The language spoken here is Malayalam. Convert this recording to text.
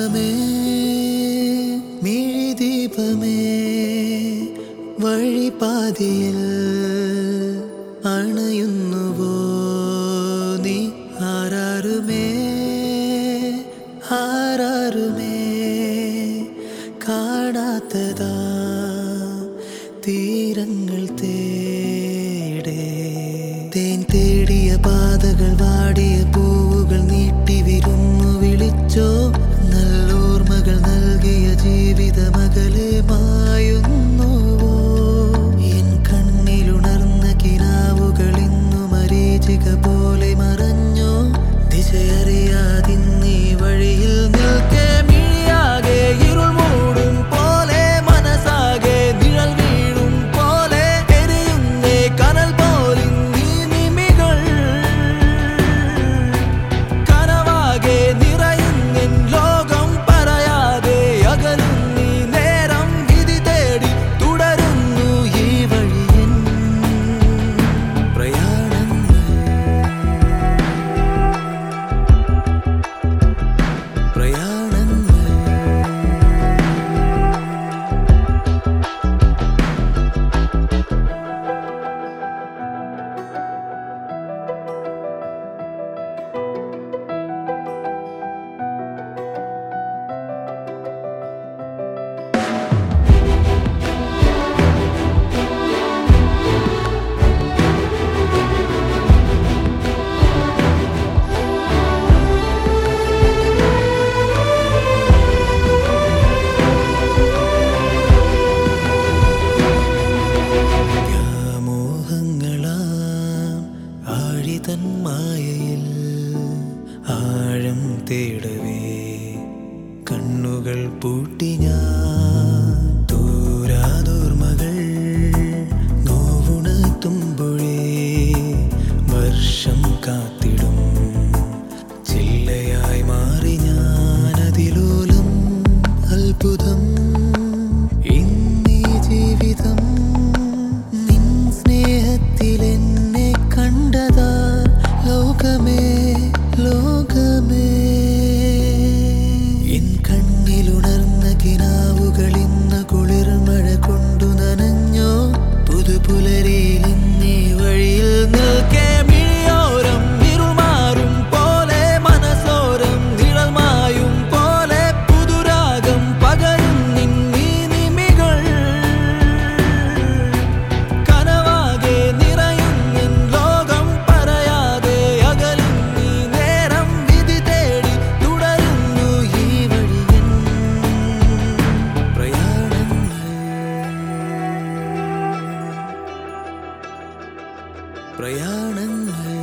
ദീപമേ മിഴി ദീപമേ വഴിപാതിയിൽ അണയുന്നുവോ നീ ആരാരുമേ ആരാരുമേ കാണാത്തതാ തീരങ്ങൾ തേടേ തേൻ തേടിയ പാതകൾ വാടിയ പൂവുകൾ നീട്ടി വിരുന്നു വിളിച്ചോ നല്ലോർമ്മകൾ നൽകിയ ജീവിതമകലെ മായുന്നുവോ എൻ കണ്ണിലുണർന്ന കിനാവുകൾ ഇന്നു മരീചിക പോലെ മറഞ്ഞോ ദിശയറിയാതിന്നീ വഴിയിൽ നിൽക്കെ മിഴിയാകെ ഇരുൾ മൂടും പോലെ മനസ്സാകെ നിഴൽ വീഴും പോലെ എരിയുന്നേ കനൽ പോലിൻ നീ നിമികൾ കനവാകെ നിറയുന്നെൻ ലോകം പറയാതെ അകലും നീ നേരം വിധി തേടി തുടരുന്നു ഈ വഴിയൻ പ്രയാണങ്ങൾ തൻ മായയിൽ ആഴം തേടവേ കണ്ണുകൾ പൂട്ടി ഞാൻ ദൂരാതോർമകൾ നോവുണർത്തുമ്പോഴേ വർഷം കാത്തിടും ചില്ലയായി മാറി ഞാൻ അതിലോലം അത്ഭുതം ഇന്നീ ജീവിതം നിൻ സ്നേഹത്തിലെന്നെ കണ്ടതാ ലോകമേ ലോകമേ എൻ കണ്ണിലുണർന്ന കിനാവുകൾ ഇന്ന് കുളിർമഴ കൊണ്ടു നനഞ്ഞോ പുതുപുലരിയിൽ ഇന്നീ വഴിയിൽ നിൽക്കെ മിഴിയോരം ഇരുമാറും പോലെ മനസ്സോരം നിഴൽ മായും പോലെ പുതുരാഗം പകരും നിന്നീ നിമികൾ കനവാകെ നിറയുന്നെൻ ലോകം പറയാതെ അകലും നീ നേരം വിധി തേടി തുടരുന്നു ഈ വഴിയൻ പ്രയാണങ്ങൾ